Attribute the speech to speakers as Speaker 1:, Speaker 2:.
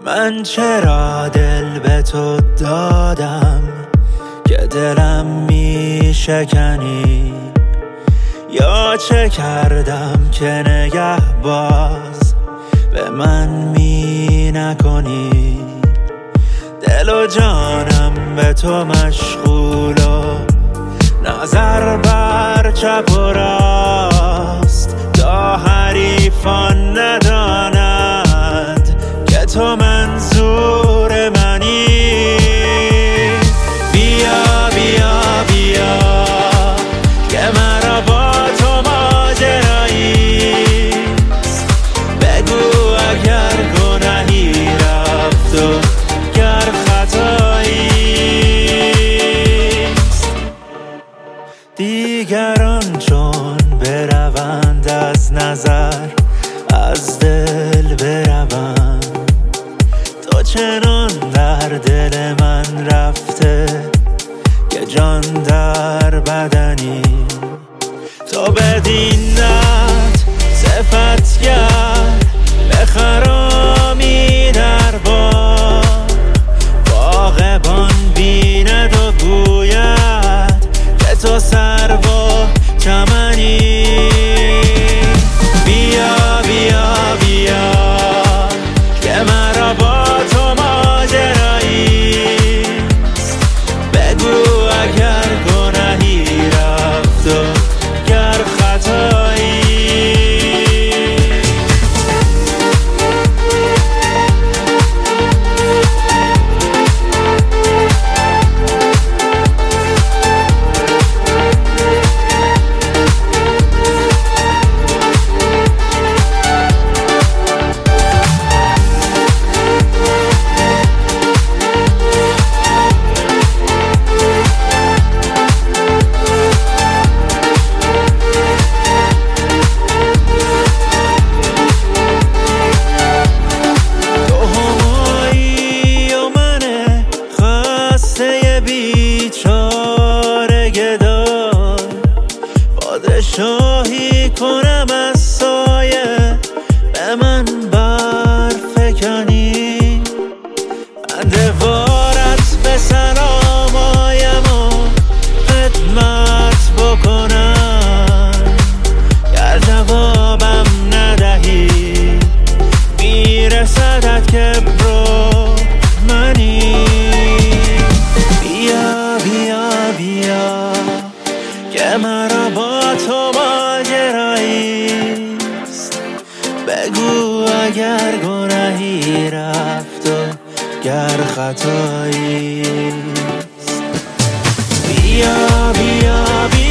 Speaker 1: من چرا دل به تو دادم که دلم می شکنی؟ یا چه کردم که نگهباز به من می نکنی؟ دل و جانم به تو مشغول و نظر بر چپ و راست، تا حریفان ندانند که تو منظور منی. بیا بیا بیا که مرا با تو ماجراییست، بگو اگر گناهی رفت و گر خطاییست. دیگران چون بروند از نظر، از دل بروند، تو چنان در دل من رفته که جان در بدنی. تو بدینت صفتگر بخرامی در باغبان بیند و گوید که تو سرو و چمنی. بیا بیا بیا که مرا با تو ماجراییست، بگو اگر گناهی رفت و گر خطایی. بیچاره گدای پادشاهی کنم از سایه، به من برفکنی. من دوارت به سلام آیم و خدمت بکنم، گر جوابم ندهی میرسدت که برو منی. بیا که مرا با تو ماجراییست، بگو اگر گناهی رفت و گر خطاییست. بیا بیا بیا